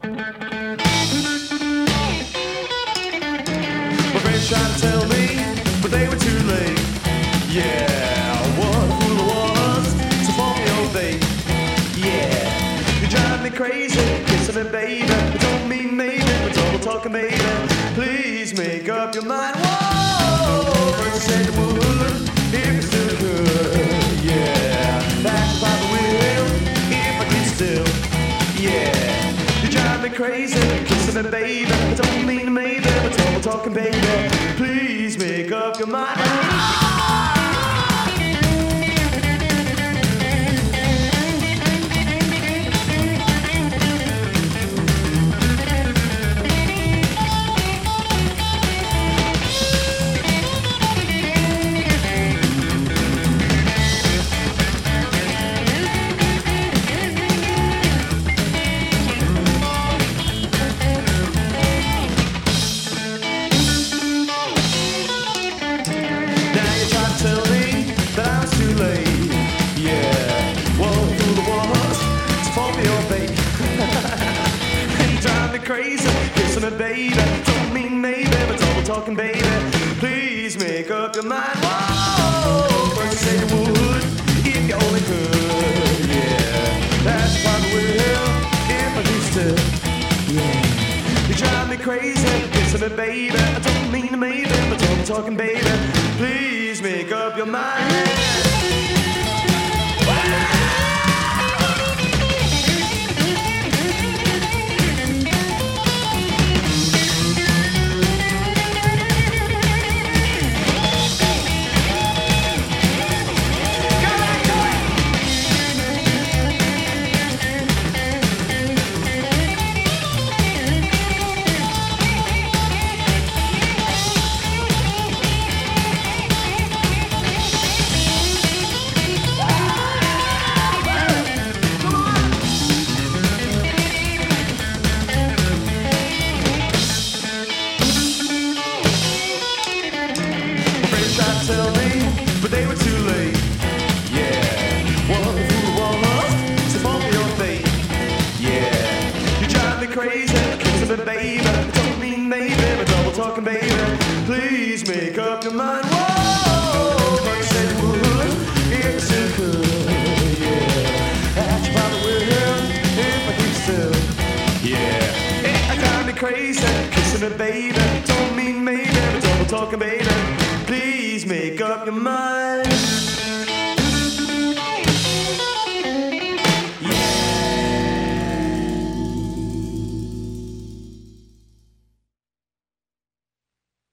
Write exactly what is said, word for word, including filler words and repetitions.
My friends tried to tell me, but they were too late. Yeah, what a fool I was to fall for your bait. Yeah, you drive me crazy, kissing me, baby. But don't mean maybe, but double talking, baby. Please make up your mind. Whoa, first you said you would, if you still could. Yeah, that's by the will, if I can still. Yeah, you drive me crazy, kissing me, baby. I don't mean maybe, but double talking, baby. Please make up your mind. Crazy, kissing me, baby. Don't mean maybe, but double talking, baby. Please make up your mind. Whoa, first you say you would, if you only could. Yeah, that's probably will, if I do still. Yeah, you drive me crazy, kissing me, baby. I don't mean maybe, but double talking, baby. Please make up your mind. Tell me, but they were too late. Yeah, what a fool I was to fall for your fate. Yeah, you drive me crazy, kissing me, baby. Don't mean maybe, but double talking, baby. Please make up your mind. Whoa, but you said you would, if you still could. Yeah, that you probably will, if I keep still. Yeah, I drive me crazy, kissing me, baby. Don't mean maybe, but double talking, baby. Please make up your mind.